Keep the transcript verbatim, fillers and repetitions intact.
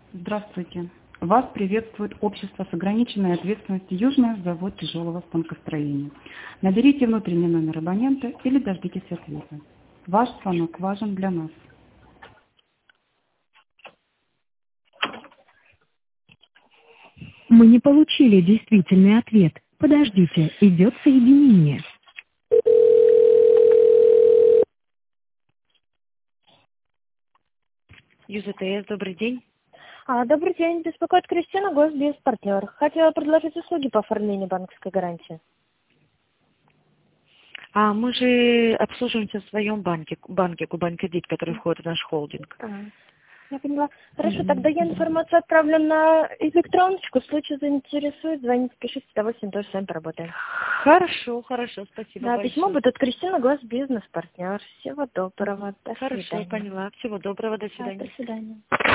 Здравствуйте. Вас приветствует общество с ограниченной ответственностью «Южный завод тяжелого станкостроения». Наберите внутренний номер абонента или дождитесь ответа. Ваш звонок важен для нас. Мы не получили действительный ответ. Подождите, идет соединение. ЮЗТС, добрый день. А, добрый день, беспокоит Кристина, Госбезпартнер. Хотела предложить услуги по оформлению банковской гарантии. А мы же обслуживаемся в своем банке, банке Кубань Кредит, который входит в наш холдинг. А, я поняла. Хорошо, Мгм. тогда я информацию отправлю на электроночку. В случае заинтересует, звоните, пишите, с удовольствием тоже с вами поработаем. Хорошо, хорошо, спасибо Да, большое. письмо будет Кристина, Госбизнес-партнер. Всего доброго. До Хорошо, свидания. поняла. Всего доброго, до Да, свидания. до свидания.